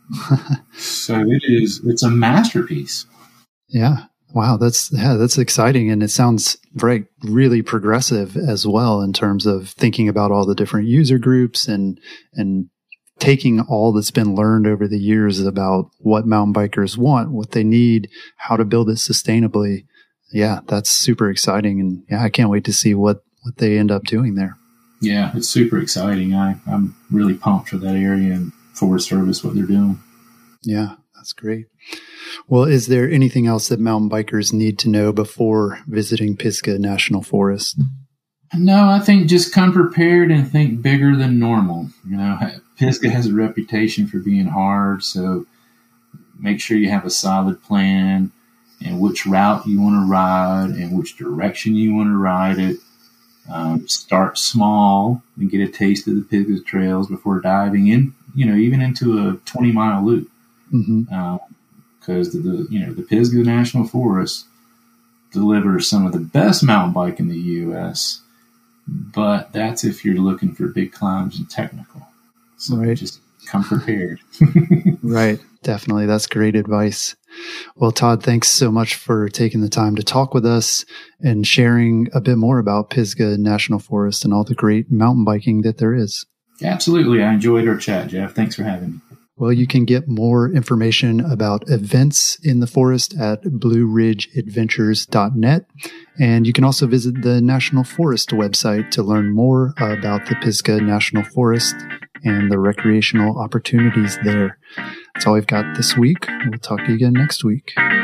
So it is, it's a masterpiece. Yeah. Wow, that's yeah, that's exciting, and it sounds right, really progressive as well in terms of thinking about all the different user groups and and taking all that's been learned over the years about what mountain bikers want, what they need, how to build it sustainably. Yeah, that's super exciting, and yeah, I can't wait to see what what they end up doing there. Yeah, it's super exciting. I I'm really pumped for that area, and Forest Service what they're doing. Yeah, that's great. Well, is there anything else that mountain bikers need to know before visiting Pisgah National Forest? No, I think just come prepared and think bigger than normal. You know, Pisgah has a reputation for being hard, so make sure you have a solid plan and which route you want to ride and which direction you want to ride it. Um, start small and get a taste of the Pisgah trails before diving in, you know, even into a twenty mile loop. Mm-hmm. Uh, because the, the you know the Pisgah National Forest delivers some of the best mountain bike in the U S, but that's if you're looking for big climbs and technical. So right. Just come prepared. Right, definitely. That's great advice. Well, Todd, thanks so much for taking the time to talk with us and sharing a bit more about Pisgah National Forest and all the great mountain biking that there is. Absolutely. I enjoyed our chat, Jeff. Thanks for having me. Well, you can get more information about events in the forest at blue ridge adventures dot net. And you can also visit the National Forest website to learn more about the Pisgah National Forest and the recreational opportunities there. That's all we've got this week. We'll talk to you again next week.